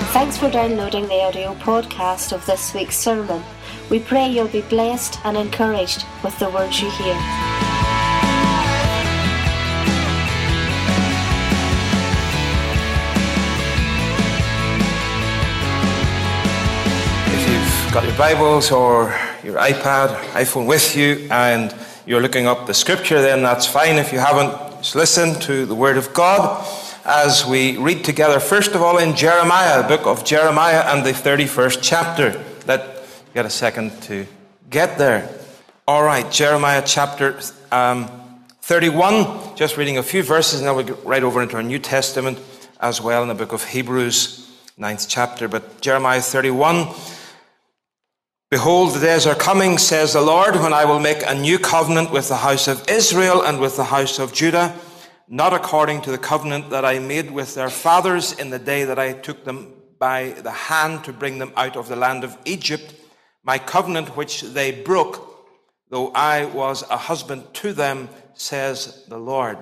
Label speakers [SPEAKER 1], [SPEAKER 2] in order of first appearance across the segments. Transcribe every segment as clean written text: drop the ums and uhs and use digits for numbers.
[SPEAKER 1] Thanks for downloading the audio podcast of this week's sermon. We pray you'll be blessed and encouraged with the words you hear.
[SPEAKER 2] If you've got your Bibles or your iPad, iPhone with you, and you're looking up the scripture, then that's fine. If you haven't, just listen to the Word of God as we read together, first of all, in Jeremiah, the book of Jeremiah and the 31st chapter. Let's get a second to get there. All right, Jeremiah chapter 31, just reading a few verses, and then we'll get right over into our New Testament as well in the book of Hebrews, 9th chapter. But Jeremiah 31, "Behold, the days are coming, says the Lord, when I will make a new covenant with the house of Israel and with the house of Judah, not according to the covenant that I made with their fathers in the day that I took them by the hand to bring them out of the land of Egypt, my covenant which they broke, though I was a husband to them, says the Lord.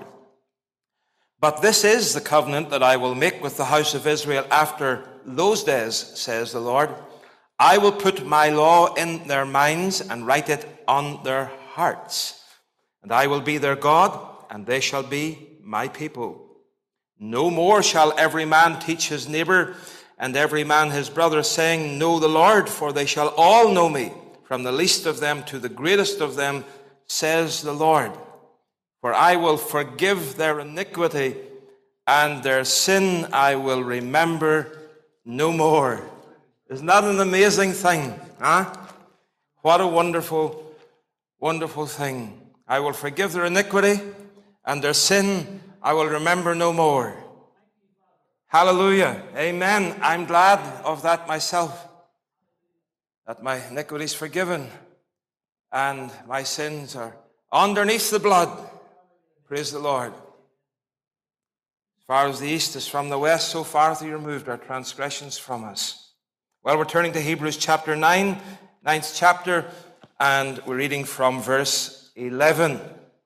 [SPEAKER 2] But this is the covenant that I will make with the house of Israel after those days, says the Lord. I will put my law in their minds and write it on their hearts. And I will be their God, and they shall be my people. No more shall every man teach his neighbor and every man his brother, saying, Know the Lord, for they shall all know me, from the least of them to the greatest of them, says the Lord. For I will forgive their iniquity, and their sin I will remember no more." Isn't that an amazing thing? Huh? What a wonderful, wonderful thing. I will forgive their iniquity, and their sin I will remember no more. Hallelujah. Amen. I'm glad of that myself, that my iniquity is forgiven and my sins are underneath the blood. Praise the Lord. As far as the east is from the west, so far hath he removed our transgressions from us. Well, we're turning to Hebrews chapter 9, 9th chapter, and we're reading from verse 11.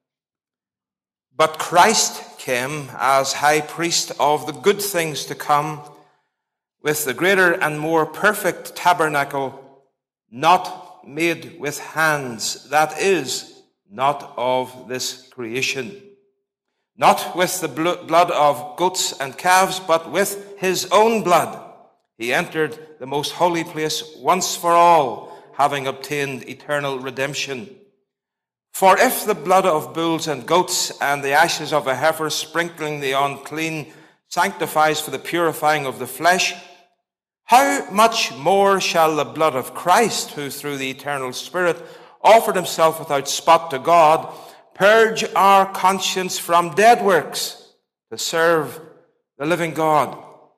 [SPEAKER 2] "But Christ came as high priest of the good things to come, with the greater and more perfect tabernacle, not made with hands, that is, not of this creation. Not with the blood of goats and calves, but with his own blood. He entered the most holy place once for all, having obtained eternal redemption. For if the blood of bulls and goats and the ashes of a heifer sprinkling the unclean sanctifies for the purifying of the flesh, how much more shall the blood of Christ, who through the eternal Spirit offered himself without spot to God, purge our conscience from dead works to serve the living God?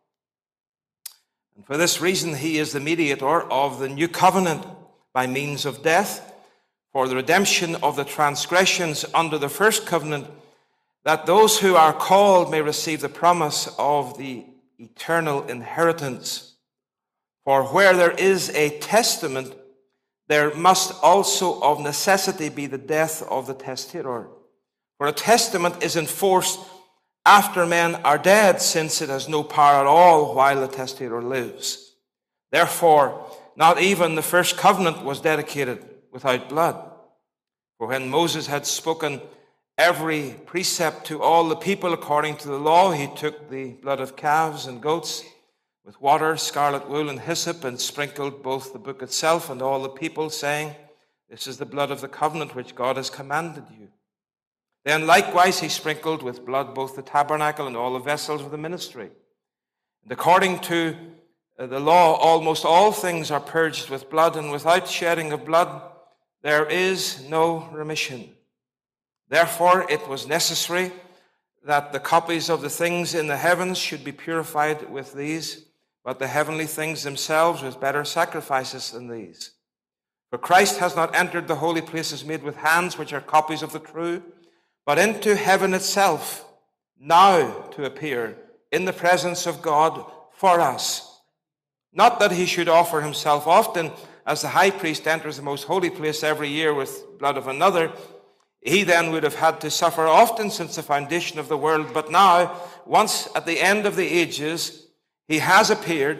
[SPEAKER 2] And for this reason he is the mediator of the new covenant by means of death, for the redemption of the transgressions under the first covenant, that those who are called may receive the promise of the eternal inheritance. For where there is a testament, there must also of necessity be the death of the testator. For a testament is enforced after men are dead, since it has no power at all while the testator lives. Therefore, not even the first covenant was dedicated without blood. For when Moses had spoken every precept to all the people according to the law, he took the blood of calves and goats with water, scarlet wool, and hyssop, and sprinkled both the book itself and all the people, saying, This is the blood of the covenant which God has commanded you. Then likewise he sprinkled with blood both the tabernacle and all the vessels of the ministry. And according to the law, almost all things are purged with blood, and without shedding of blood there is no remission. Therefore it was necessary that the copies of the things in the heavens should be purified with these, but the heavenly things themselves with better sacrifices than these. For Christ has not entered the holy places made with hands, which are copies of the true, but into heaven itself, now to appear in the presence of God for us. Not that he should offer himself often, as the high priest enters the most holy place every year with blood of another. He then would have had to suffer often since the foundation of the world. But now, once at the end of the ages, he has appeared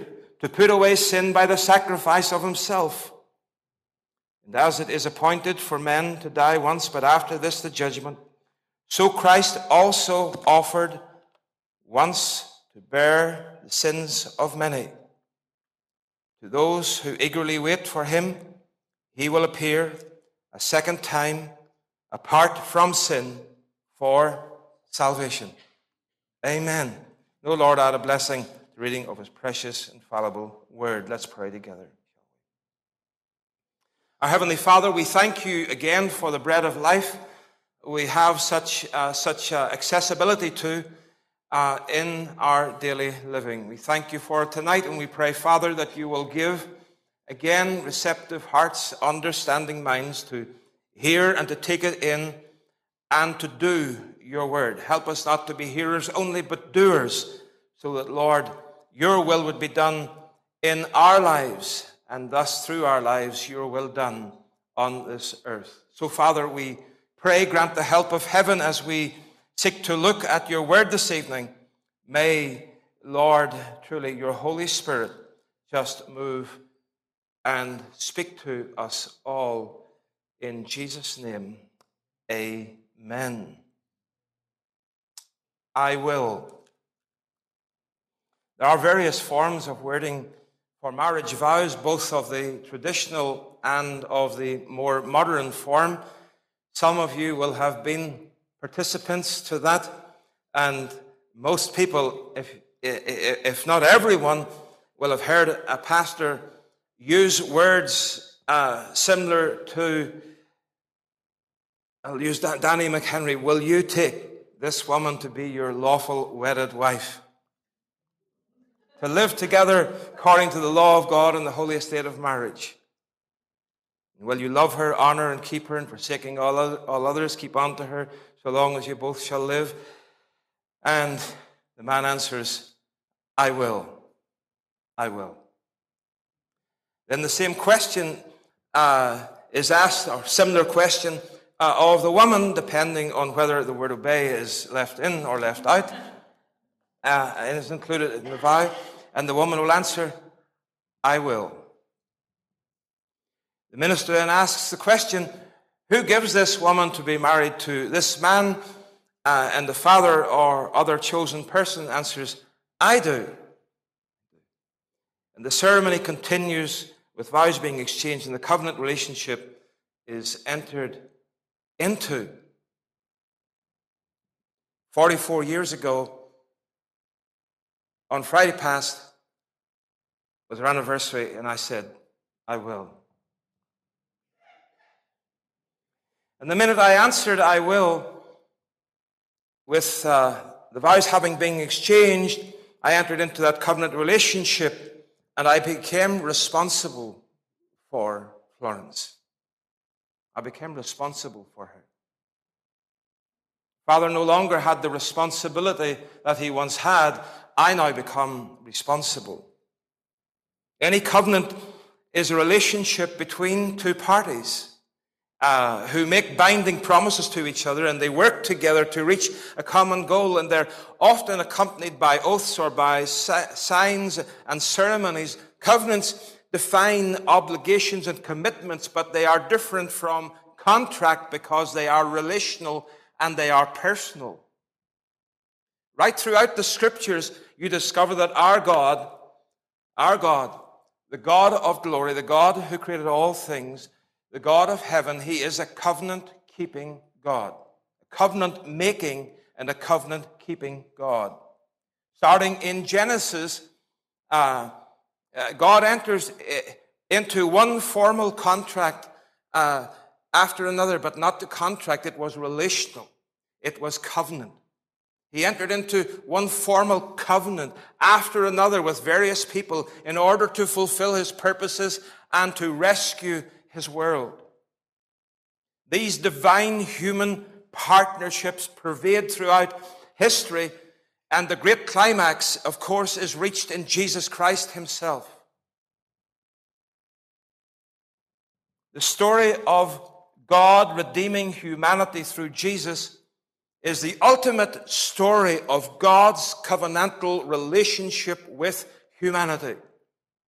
[SPEAKER 2] to put away sin by the sacrifice of himself. And as it is appointed for men to die once, but after this the judgment, so Christ also offered once to bear the sins of many. To those who eagerly wait for him, he will appear a second time, apart from sin, for salvation. Amen. O Lord, add a blessing to the reading of his precious, infallible word. Let's pray together. Our Heavenly Father, we thank you again for the bread of life we have such accessibility to in our daily living. We thank you for it tonight, and we pray, Father, that you will give again receptive hearts, understanding minds to hear and to take it in and to do your word. Help us not to be hearers only, but doers, so that, Lord, your will would be done in our lives, and thus through our lives, your will done on this earth. So, Father, we pray, grant the help of heaven as we seek to look at your word this evening. May, Lord, truly your Holy Spirit just move and speak to us all. In Jesus' name, amen. I will. There are various forms of wording for marriage vows, both of the traditional and of the more modern form. Some of you will have been participants to that, and most people, if not everyone, will have heard a pastor use words similar to, I'll use Danny McHenry, will you take this woman to be your lawful wedded wife? To live together according to the law of God in the holy estate of marriage. Will you love her, honor, and keep her, and forsaking all others, keep on to her, so long as you both shall live? And the man answers, I will. I will. Then the same question is asked, or similar question, of the woman, depending on whether the word obey is left in or left out. It is included in the vow. And the woman will answer, I will. The minister then asks the question, who gives this woman to be married to this man? And the father or other chosen person answers, I do. And the ceremony continues with vows being exchanged, and the covenant relationship is entered into. 44 years ago, on Friday past, was our anniversary, and I said, I will. And the minute I answered, I will, with the vows having been exchanged, I entered into that covenant relationship, and I became responsible for Florence. I became responsible for her. Father no longer had the responsibility that he once had. I now become responsible. Any covenant is a relationship between two parties who make binding promises to each other, and they work together to reach a common goal, and they're often accompanied by oaths or by signs and ceremonies. Covenants define obligations and commitments, but they are different from contract because they are relational and they are personal. Right throughout the scriptures, you discover that our God, the God of glory, the God who created all things, the God of heaven, he is a covenant-keeping God. A covenant-making and a covenant-keeping God. Starting in Genesis, God enters into one formal contract after another, but not the contract. It was relational. It was covenant. He entered into one formal covenant after another with various people in order to fulfill his purposes and to rescue his world. These divine human partnerships pervade throughout history, and the great climax, of course, is reached in Jesus Christ himself. The story of God redeeming humanity through Jesus is the ultimate story of God's covenantal relationship with humanity.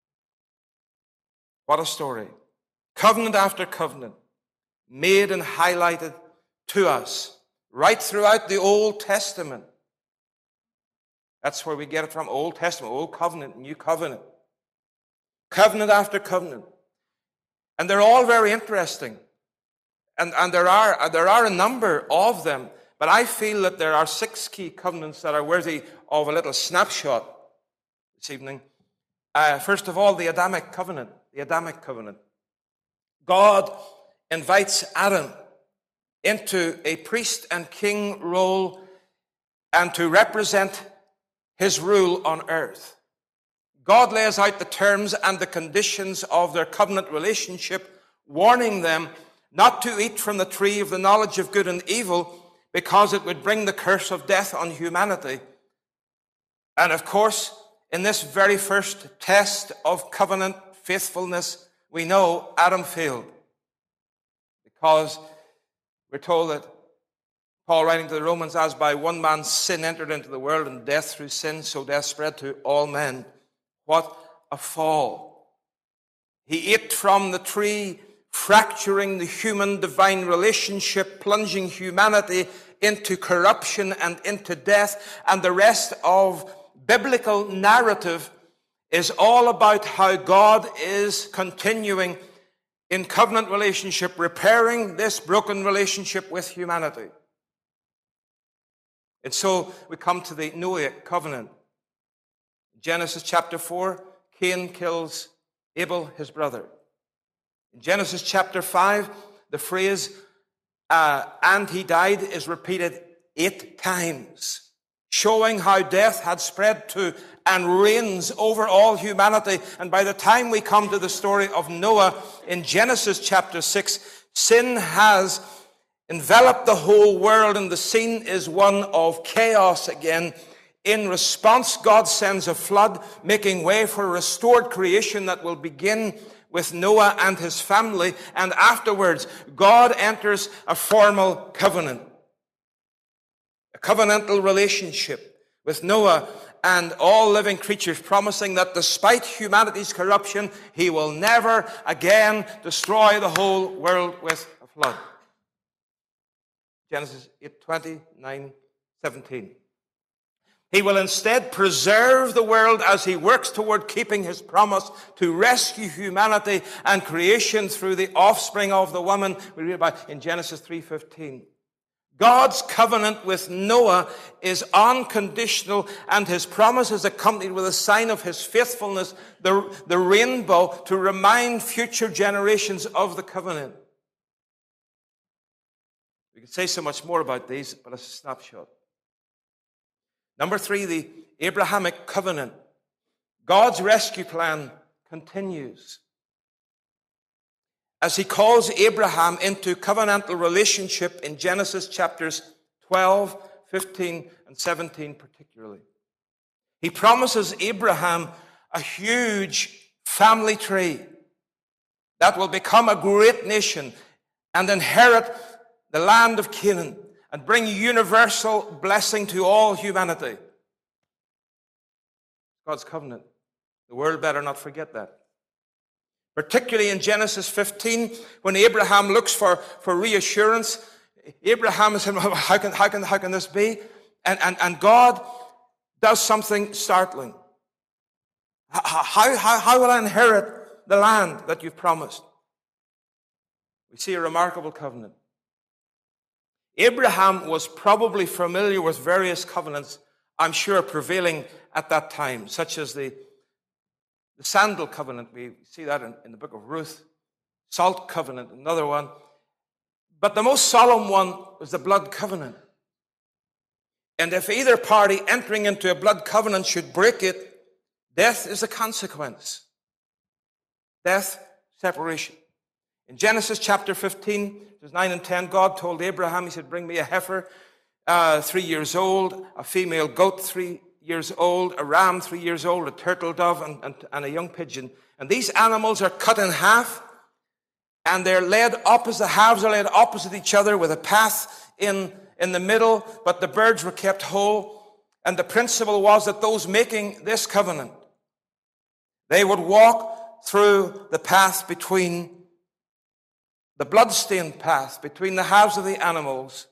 [SPEAKER 2] What a story. Covenant after covenant, made and highlighted to us right throughout the Old Testament. That's where we get it from, Old Testament, Old Covenant, New Covenant. Covenant after covenant. And they're all very interesting. And there are a number of them, but I feel that there are 6 key covenants that are worthy of a little snapshot this evening. First of all, the Adamic covenant. The Adamic covenant. God invites Adam into a priest and king role and to represent his rule on earth. God lays out the terms and the conditions of their covenant relationship, warning them not to eat from the tree of the knowledge of good and evil because it would bring the curse of death on humanity. And of course, in this very first test of covenant faithfulness, we know Adam failed. Because we're told that Paul, writing to the Romans, as by one man's sin entered into the world, and death through sin, so death spread to all men. What a fall. He ate from the tree, fracturing the human-divine relationship, plunging humanity into corruption and into death. And the rest of biblical narrative is all about how God is continuing in covenant relationship, repairing this broken relationship with humanity. And so we come to the Noahic covenant. Genesis chapter 4, Cain kills Abel, his brother. In Genesis chapter 5, the phrase, and he died, is repeated 8 times, showing how death had spread to and reigns over all humanity. And by the time we come to the story of Noah in Genesis chapter 6, sin has enveloped the whole world, and the scene is one of chaos again. In response, God sends a flood, making way for a restored creation that will begin with Noah and his family. And afterwards, God enters a formal covenant, a covenantal relationship with Noah and all living creatures, promising that despite humanity's corruption, he will never again destroy the whole world with a flood. Genesis 8:29-17. He will instead preserve the world as he works toward keeping his promise to rescue humanity and creation through the offspring of the woman we read about in Genesis 3:15. God's covenant with Noah is unconditional, and his promise is accompanied with a sign of his faithfulness, the rainbow, to remind future generations of the covenant. We could say so much more about these, but it's a snapshot. Number 3, the Abrahamic covenant. God's rescue plan continues as he calls Abraham into covenantal relationship in Genesis chapters 12, 15, and 17 particularly. He promises Abraham a huge family tree that will become a great nation and inherit the land of Canaan and bring universal blessing to all humanity. God's covenant. The world better not forget that. Particularly in Genesis 15, when Abraham looks for reassurance, Abraham said, how can this be? And God does something startling. How will I inherit the land that you've promised? We see a remarkable covenant. Abraham was probably familiar with various covenants, I'm sure, prevailing at that time, such as the sandal covenant. We see that in the book of Ruth. Salt covenant, another one. But the most solemn one was the blood covenant. And if either party entering into a blood covenant should break it, death is the consequence. Death, separation. In Genesis chapter 15, verses 9 and 10, God told Abraham, he said, bring me a heifer, 3 years old, a female goat, 3 years old, a ram 3 years old, a turtle dove, and a young pigeon. And these animals are cut in half, and they're laid opposite, the halves are laid opposite each other with a path in the middle, but the birds were kept whole. And the principle was that those making this covenant, they would walk through the path between the blood-stained path, between the halves of the animals,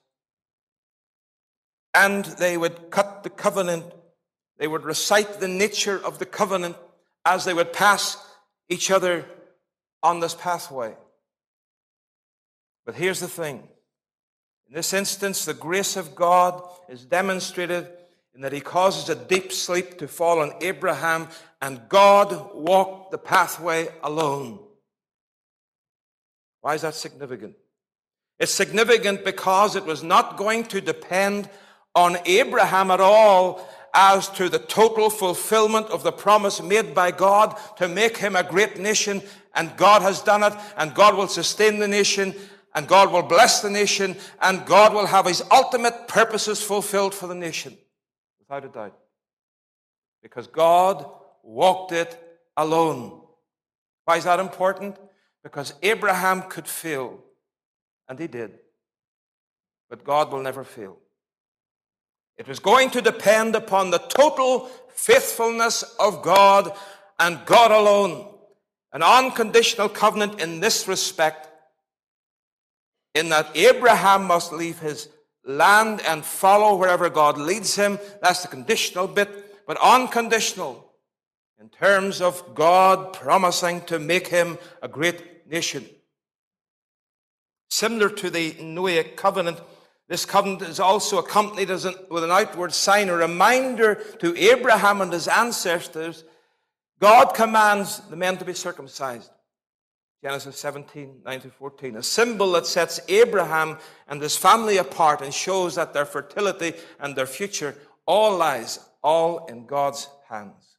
[SPEAKER 2] and they would cut the covenant. They would recite the nature of the covenant as they would pass each other on this pathway. But here's the thing. In this instance, the grace of God is demonstrated in that he causes a deep sleep to fall on Abraham, and God walked the pathway alone. Why is that significant? It's significant because it was not going to depend on Abraham at all as to the total fulfillment of the promise made by God to make him a great nation, and God has done it, and God will sustain the nation, and God will bless the nation, and God will have his ultimate purposes fulfilled for the nation. Without a doubt. Because God walked it alone. Why is that important? Because Abraham could fail, and he did. But God will never fail. It was going to depend upon the total faithfulness of God and God alone. An unconditional covenant in this respect, in that Abraham must leave his land and follow wherever God leads him. That's the conditional bit, but unconditional in terms of God promising to make him a great nation. Similar to the Noahic covenant, this covenant is also accompanied with an outward sign, a reminder to Abraham and his ancestors. God commands the men to be circumcised. Genesis 17, 9-14. A symbol that sets Abraham and his family apart and shows that their fertility and their future all lies in God's hands.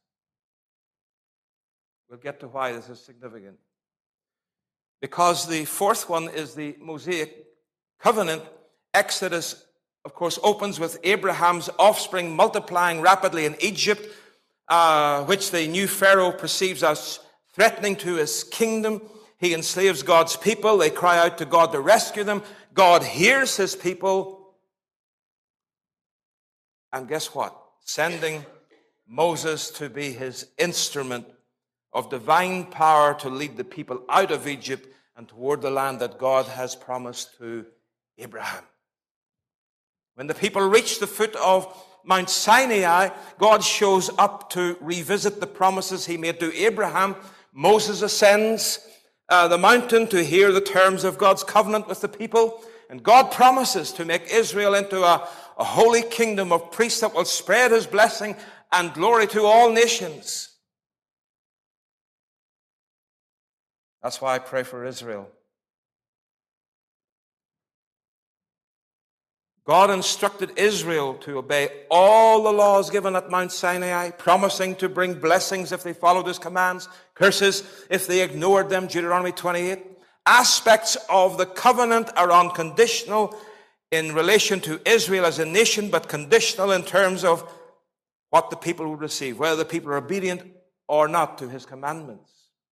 [SPEAKER 2] We'll get to why this is significant. Because the fourth one is the Mosaic covenant. Exodus, of course, opens with Abraham's offspring multiplying rapidly in Egypt, which the new Pharaoh perceives as threatening to his kingdom. He enslaves God's people. They cry out to God to rescue them. God hears his people. And guess what? Sending Moses to be his instrument of divine power to lead the people out of Egypt and toward the land that God has promised to Abraham. When the people reach the foot of Mount Sinai, God shows up to revisit the promises he made to Abraham. Moses ascends the mountain to hear the terms of God's covenant with the people. And God promises to make Israel into a holy kingdom of priests that will spread his blessing and glory to all nations. That's why I pray for Israel. God instructed Israel to obey all the laws given at Mount Sinai, promising to bring blessings if they followed his commands, curses if they ignored them, Deuteronomy 28. Aspects of the covenant are unconditional in relation to Israel as a nation, but conditional in terms of what the people will receive, whether the people are obedient or not to his commandments.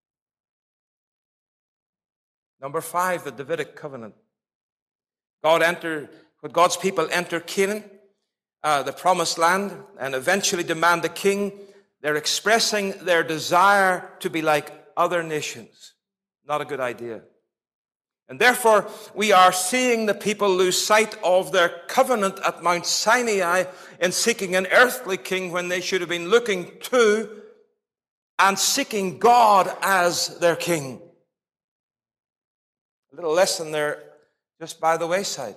[SPEAKER 2] Number 5, the Davidic covenant. When God's people enter Canaan, the promised land, and eventually demand a king, they're expressing their desire to be like other nations. Not a good idea. And therefore, we are seeing the people lose sight of their covenant at Mount Sinai in seeking an earthly king when they should have been looking to and seeking God as their king. A little lesson there just by the wayside.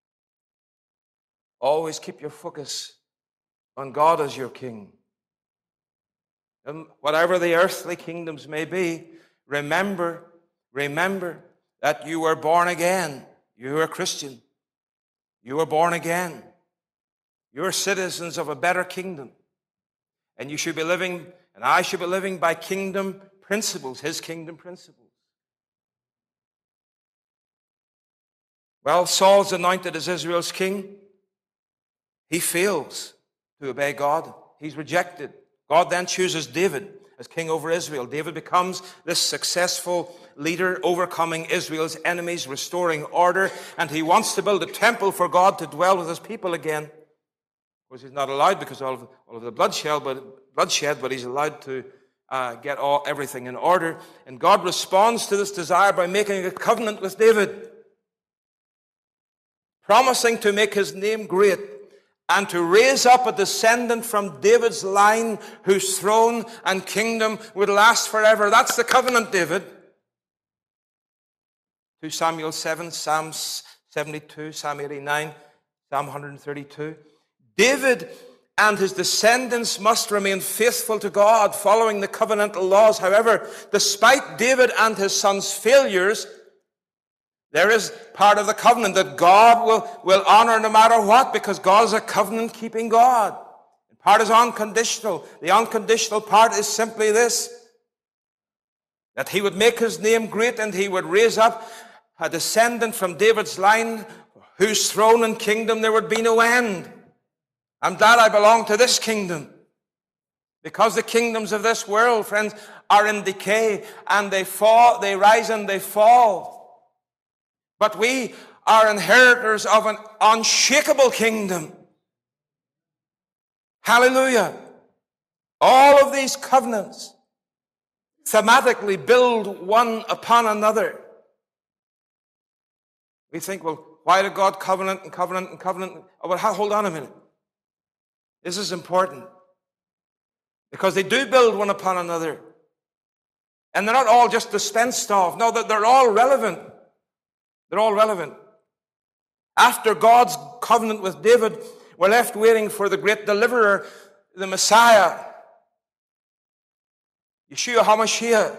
[SPEAKER 2] Always keep your focus on God as your king. And whatever the earthly kingdoms may be, remember that you were born again. You are a Christian. You were born again. You're citizens of a better kingdom. And you should be living, and I should be living by kingdom principles, his kingdom principles. Well, Saul's anointed as Israel's king. He fails to obey God. He's rejected. God then chooses David as king over Israel. David becomes this successful leader, overcoming Israel's enemies, restoring order, and he wants to build a temple for God to dwell with his people again. Of course, he's not allowed because of all of the bloodshed, but he's allowed to get everything in order. And God responds to this desire by making a covenant with David, promising to make his name great and to raise up a descendant from David's line whose throne and kingdom would last forever. That's the covenant, David. 2 Samuel 7, Psalm 72, Psalm 89, Psalm 132. David and his descendants must remain faithful to God, following the covenantal laws. However, despite David and his sons' failures, there is part of the covenant that God will honor no matter what, because God is a covenant-keeping God. And part is unconditional. The unconditional part is simply this: that he would make his name great and he would raise up a descendant from David's line whose throne and kingdom there would be no end. I'm glad I belong to this kingdom, because the kingdoms of this world, friends, are in decay, and they fall, they rise and they fall. But we are inheritors of an unshakable kingdom. Hallelujah. All of these covenants thematically build one upon another. We think, well, why did God covenant and covenant and covenant? Oh, well, hold on a minute. This is important, because they do build one upon another. And they're not all just dispensed of. No, they're all relevant. They're all relevant. After God's covenant with David, we're left waiting for the great deliverer, the Messiah, Yeshua HaMashiach.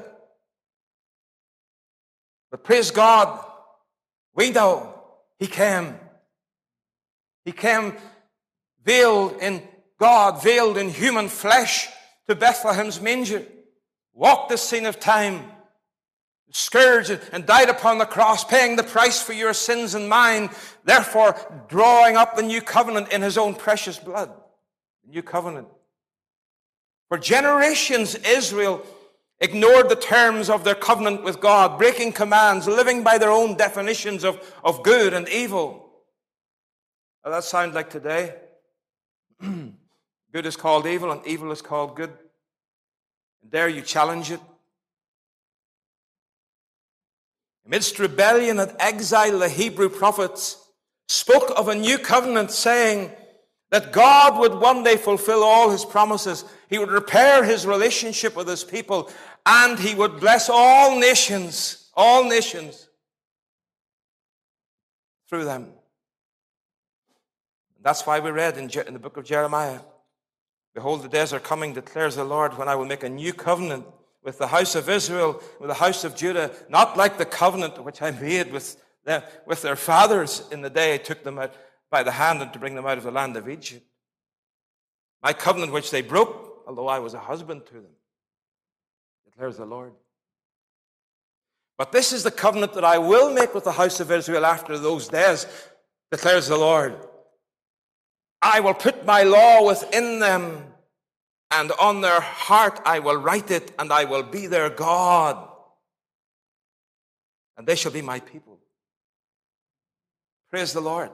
[SPEAKER 2] But praise God, we know he came. He came veiled in God, veiled in human flesh, to Bethlehem's manger, walked the scene of time, scourged and died upon the cross, paying the price for your sins and mine, therefore drawing up the new covenant in his own precious blood. The new covenant. For generations, Israel ignored the terms of their covenant with God, breaking commands, living by their own definitions of good and evil. Well, that sounds like today. Good is called evil and evil is called good. And dare you challenge it? Amidst rebellion and exile, the Hebrew prophets spoke of a new covenant, saying that God would one day fulfill all his promises. He would repair his relationship with his people, and he would bless all nations through them. That's why we read in the book of Jeremiah, behold, the days are coming, declares the Lord, when I will make a new covenant with the house of Israel, with the house of Judah, not like the covenant which I made with their fathers in the day I took them out by the hand and to bring them out of the land of Egypt. My covenant which they broke, although I was a husband to them, declares the Lord. But this is the covenant that I will make with the house of Israel after those days, declares the Lord. I will put my law within them, and on their heart I will write it, and I will be their God, and they shall be my people. Praise the Lord.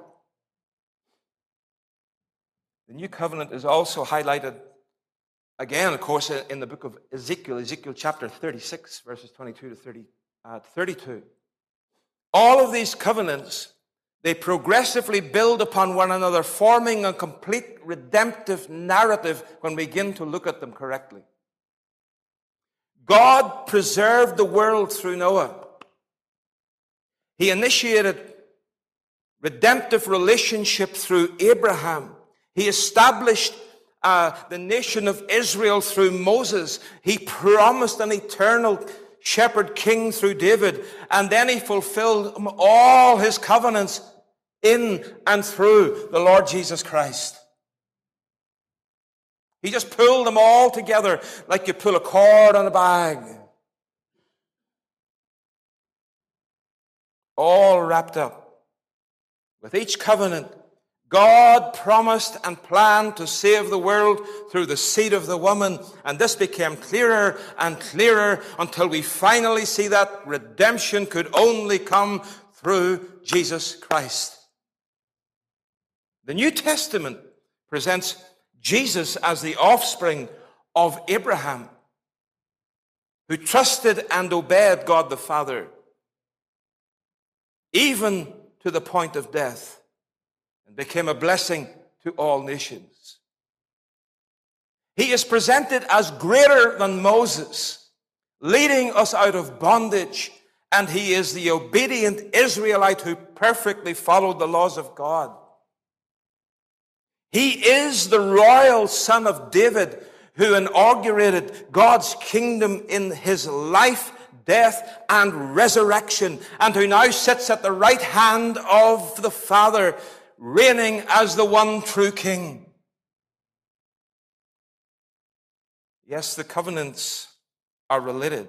[SPEAKER 2] The new covenant is also highlighted again, of course, in the book of Ezekiel chapter 36, verses 22 to 32. All of these covenants, they progressively build upon one another, forming a complete redemptive narrative when we begin to look at them correctly. God preserved the world through Noah. He initiated redemptive relationship through Abraham. He established the nation of Israel through Moses. He promised an eternal shepherd king through David. And then he fulfilled all his covenants in and through the Lord Jesus Christ. He just pulled them all together like you pull a cord on a bag. All wrapped up. With each covenant, God promised and planned to save the world through the seed of the woman. And this became clearer and clearer until we finally see that redemption could only come through Jesus Christ. The New Testament presents Jesus as the offspring of Abraham. who trusted and obeyed God the Father, even to the point of death, and became a blessing to all nations. He is presented as greater than Moses, leading us out of bondage, and he is the obedient Israelite who perfectly followed the laws of God. He is the royal son of David who inaugurated God's kingdom in his life, death, and resurrection, and who now sits at the right hand of the Father, reigning as the one true King. Yes, the covenants are related.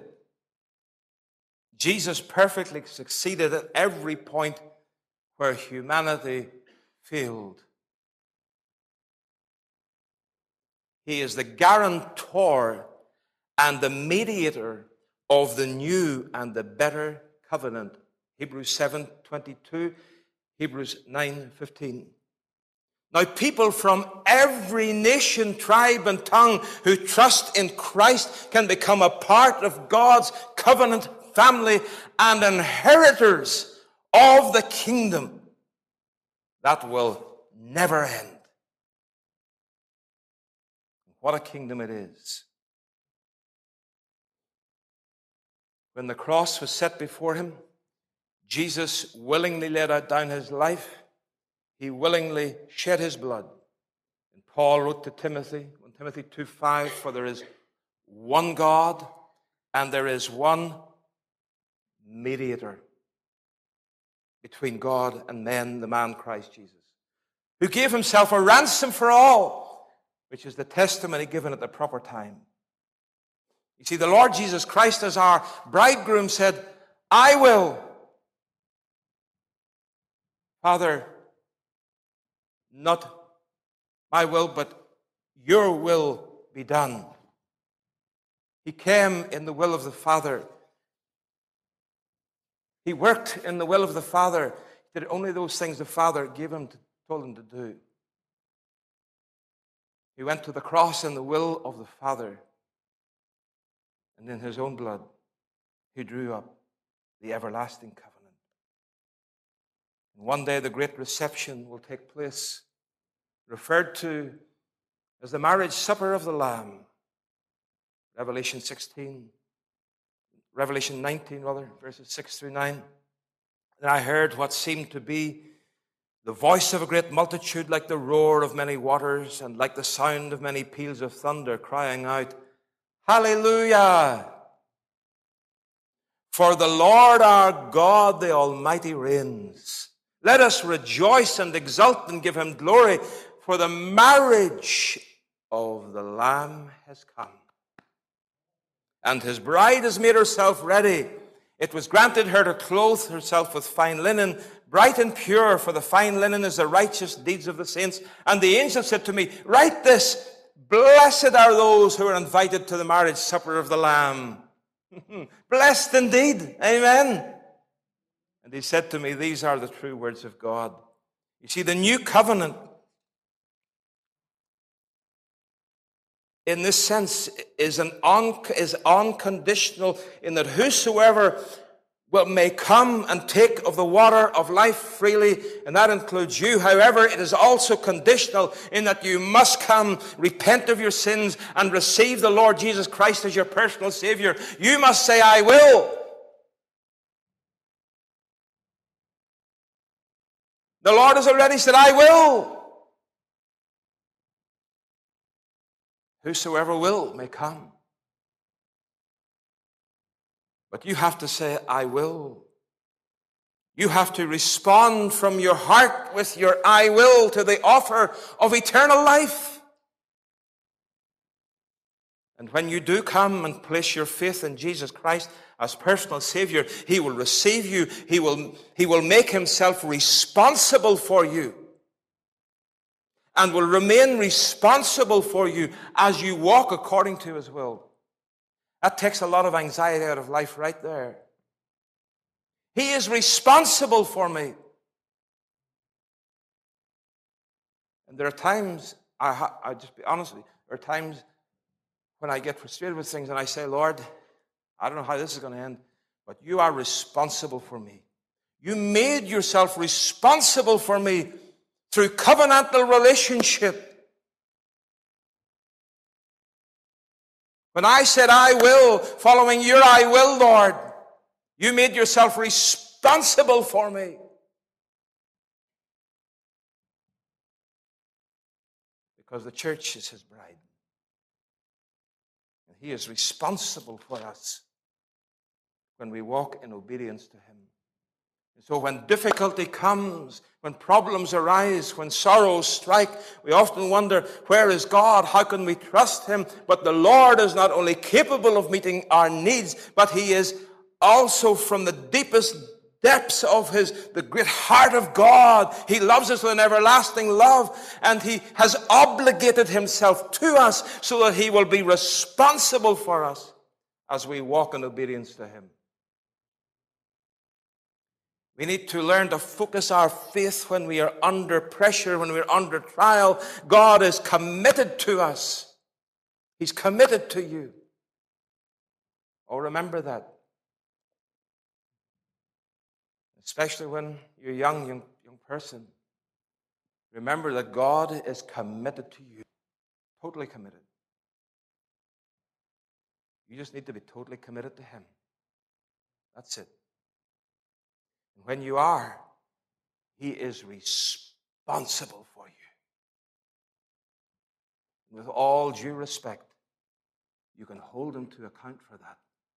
[SPEAKER 2] Jesus perfectly succeeded at every point where humanity failed. He is the guarantor and the mediator of the new and the better covenant. Hebrews 7:22, Hebrews 9:15. Now, people from every nation, tribe, and tongue who trust in Christ can become a part of God's covenant family and inheritors of the kingdom that will never end. What a kingdom it is. When the cross was set before him, Jesus willingly laid down his life. He willingly shed his blood. And Paul wrote to Timothy, 1 Timothy 2:5, for there is one God and there is one mediator between God and men, the man Christ Jesus, who gave himself a ransom for all, which is the testimony given at the proper time. You see, the Lord Jesus Christ, as our bridegroom, said, I will, Father, not my will, but your will be done. He came in the will of the Father. He worked in the will of the Father. He did only those things the Father told him to do. He went to the cross in the will of the Father. And in his own blood, he drew up the everlasting covenant. And one day the great reception will take place, referred to as the marriage supper of the Lamb. Revelation 19, verses 6 through 9. And I heard what seemed to be the voice of a great multitude, like the roar of many waters, and like the sound of many peals of thunder, crying out, Hallelujah! For the Lord our God, the Almighty, reigns. Let us rejoice and exult and give him glory, for the marriage of the Lamb has come. And his bride has made herself ready. It was granted her to clothe herself with fine linen, bright and pure, for the fine linen is the righteous deeds of the saints. And the angel said to me, write this, blessed are those who are invited to the marriage supper of the Lamb. Blessed indeed. Amen. And he said to me, these are the true words of God. You see, the new covenant, in this sense, is unconditional, in that whosoever may come and take of the water of life freely, and that includes you. However, it is also conditional in that you must come, repent of your sins, and receive the Lord Jesus Christ as your personal Savior. You must say, I will. The Lord has already said, I will. Whosoever will may come. But you have to say, I will. You have to respond from your heart with your I will to the offer of eternal life. And when you do come and place your faith in Jesus Christ as personal Savior, he will receive you. He will make himself responsible for you, and will remain responsible for you as you walk according to his will. That takes a lot of anxiety out of life right there. He is responsible for me. And there are times, I just be honest with you, there are times when I get frustrated with things and I say, Lord, I don't know how this is going to end, but you are responsible for me. You made yourself responsible for me through covenantal relationship. When I said I will, following your I will, Lord, you made yourself responsible for me. Because the church is his bride. And he is responsible for us when we walk in obedience to him. And so when difficulty comes, when problems arise, when sorrows strike, we often wonder, where is God? How can we trust him? But the Lord is not only capable of meeting our needs, but he is also, from the deepest depths of the great heart of God, he loves us with an everlasting love, and he has obligated himself to us so that he will be responsible for us as we walk in obedience to him. We need to learn to focus our faith when we are under pressure, when we're under trial. God is committed to us. He's committed to you. Oh, remember that. Especially when you're a young person. Remember that God is committed to you. Totally committed. You just need to be totally committed to him. That's it. And when you are, he is responsible for you. With all due respect, you can hold him to account for that.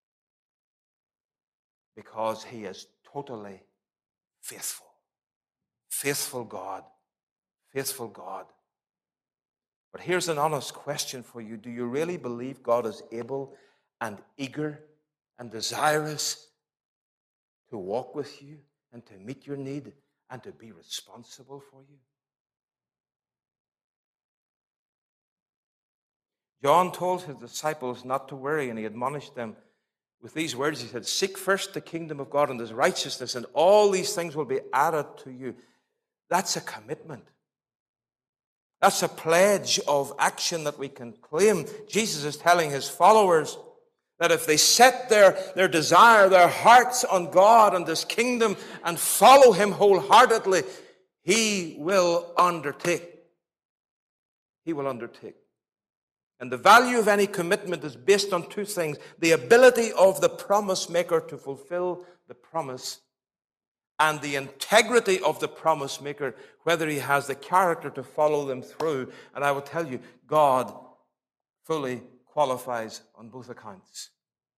[SPEAKER 2] Because he is totally faithful. Faithful God. Faithful God. But here's an honest question for you. Do you really believe God is able and eager and desirous to walk with you and to meet your need and to be responsible for you? John told his disciples not to worry, and he admonished them with these words. He said, seek first the kingdom of God and his righteousness, and all these things will be added to you. That's a commitment. That's a pledge of action that we can claim. Jesus is telling his followers that if they set their desire, their hearts on God and his kingdom and follow him wholeheartedly, he will undertake. He will undertake. And the value of any commitment is based on two things: the ability of the promise maker to fulfill the promise, and the integrity of the promise maker, whether he has the character to follow them through. And I will tell you, God fully qualifies on both accounts.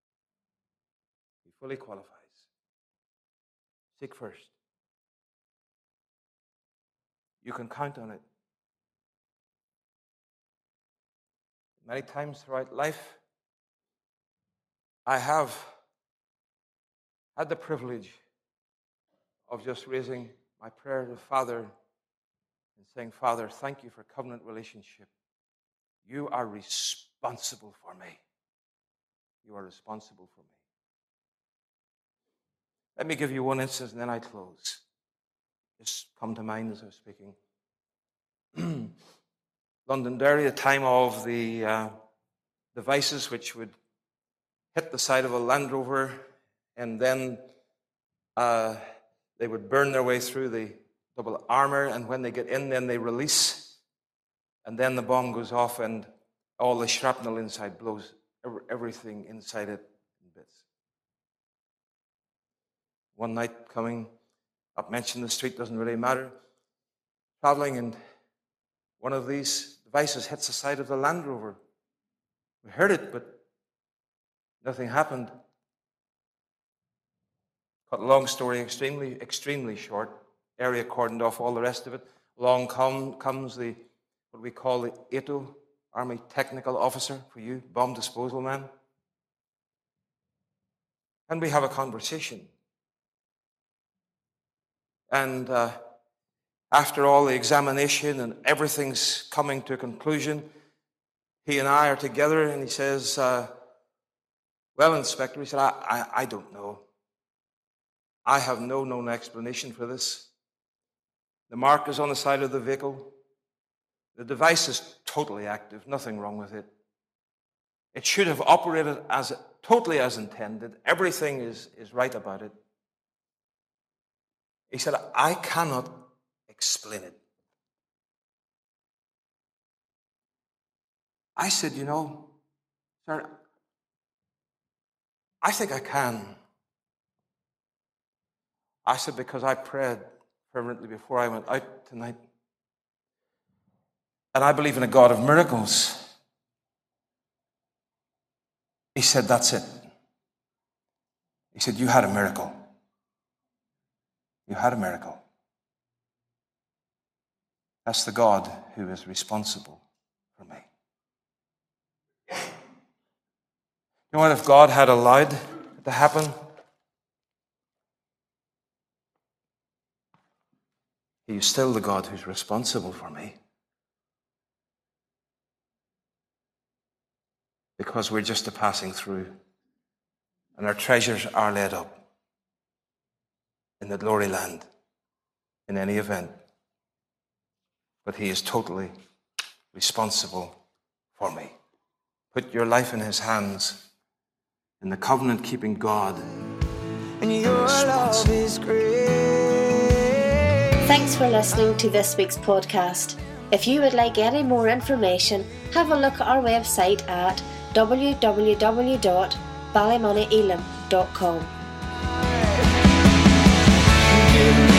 [SPEAKER 2] He fully qualifies. Seek first. You can count on it. Many times throughout life, I have had the privilege of just raising my prayer to Father and saying, Father, thank you for covenant relationship. You are responsible for me. You are responsible for me. Let me give you one instance and then I close. Just come to mind as I was speaking. Londonderry, the time of the devices which would hit the side of a Land Rover, and then they would burn their way through the double armor, and when they get in, then they release, and then the bomb goes off, and all the shrapnel inside blows everything inside it in bits. One night coming up, mention the street, doesn't really matter, traveling, and one of these devices hits the side of the Land Rover. We heard it, but nothing happened. Cut a long story extremely short. Area cordoned off, all the rest of it. Along comes what we call the ATO, Army Technical Officer, for you, bomb disposal man. And we have a conversation. And after all the examination and everything's coming to a conclusion, he and I are together, and he says, well, Inspector, he said, I don't know. I have no known explanation for this. The mark is on the side of the vehicle. The device is totally active, nothing wrong with it. It should have operated totally as intended. Everything is right about it. He said, I cannot explain it. I said, sir, I think I can. I said, because I prayed fervently before I went out tonight. And I believe in a God of miracles. He said, that's it. He said, you had a miracle. You had a miracle. That's the God who is responsible for me. You know what? If God had allowed it to happen, He is still the God who's responsible for me. Because we're just a passing through. And our treasures are laid up in the glory land in any event. But He is totally responsible for me. Put your life in His hands, in the covenant-keeping God.
[SPEAKER 3] And your love is great.
[SPEAKER 1] Thanks for listening to this week's podcast. If you would like any more information, have a look at our website at www.ballymoneyelam.com.